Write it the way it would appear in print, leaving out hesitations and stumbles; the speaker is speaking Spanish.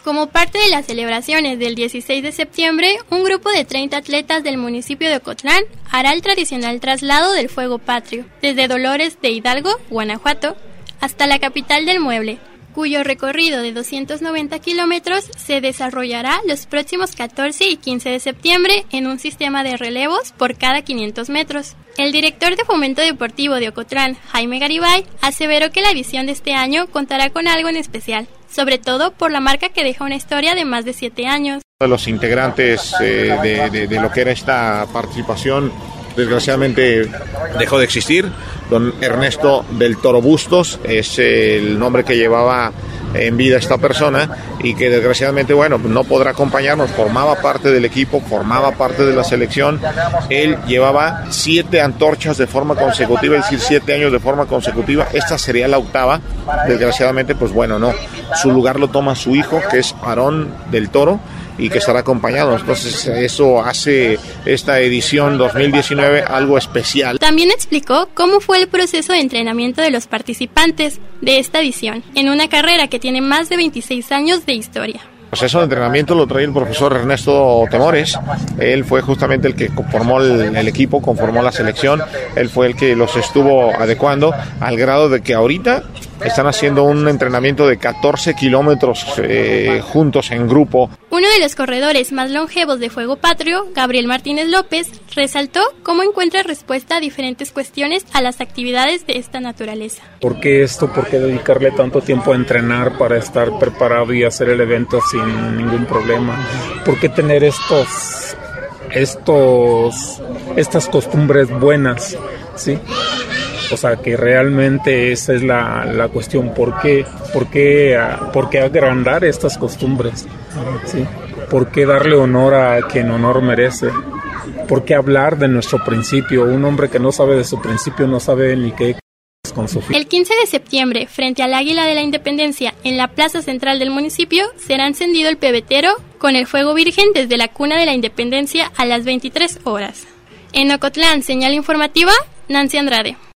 Como parte de las celebraciones del 16 de septiembre, un grupo de 30 atletas del municipio de Ocotlán hará el tradicional traslado del fuego patrio, desde Dolores de Hidalgo, Guanajuato, hasta la capital del mueble, cuyo recorrido de 290 kilómetros se desarrollará los próximos 14 y 15 de septiembre en un sistema de relevos por cada 500 metros. El director de Fomento Deportivo de Ocotlán, Jaime Garibay, aseveró que la edición de este año contará con algo en especial, sobre todo por la marca que deja una historia de más de 7 años. De los integrantes de lo que era esta participación, desgraciadamente dejó de existir. Don Ernesto del Toro Bustos es el nombre que llevaba en vida esta persona y que desgraciadamente, no podrá acompañarnos. Formaba parte del equipo, formaba parte de la selección. Él llevaba 7 antorchas de forma consecutiva, es decir, 7 años de forma consecutiva. Esta sería la 8ª. Desgraciadamente, no. Su lugar lo toma su hijo, que es Aarón del Toro, y que estará acompañado. Entonces eso hace esta edición 2019 algo especial. También explicó cómo fue el proceso de entrenamiento de los participantes de esta edición, en una carrera que tiene más de 26 años de historia. El proceso de entrenamiento lo trae el profesor Ernesto Temores. Él fue justamente el que conformó el equipo, conformó la selección. Él fue el que los estuvo adecuando al grado de que ahorita están haciendo un entrenamiento de 14 kilómetros juntos en grupo. Uno de los corredores más longevos de Fuego Patrio, Gabriel Martínez López, resaltó cómo encuentra respuesta a diferentes cuestiones a las actividades de esta naturaleza. ¿Por qué esto? ¿Por qué dedicarle tanto tiempo a entrenar para estar preparado y hacer el evento sin ningún problema? ¿Por qué tener estas costumbres buenas? ¿Sí? O sea, que realmente esa es la cuestión. ¿Por qué agrandar estas costumbres? ¿Sí? ¿Por qué darle honor a quien honor merece? ¿Por qué hablar de nuestro principio? Un hombre que no sabe de su principio no sabe ni qué es con su fin. El 15 de septiembre, frente al Águila de la Independencia, en la plaza central del municipio, será encendido el pebetero con el fuego virgen desde la cuna de la Independencia a las 23 horas. En Ocotlán, señal informativa, Nancy Andrade.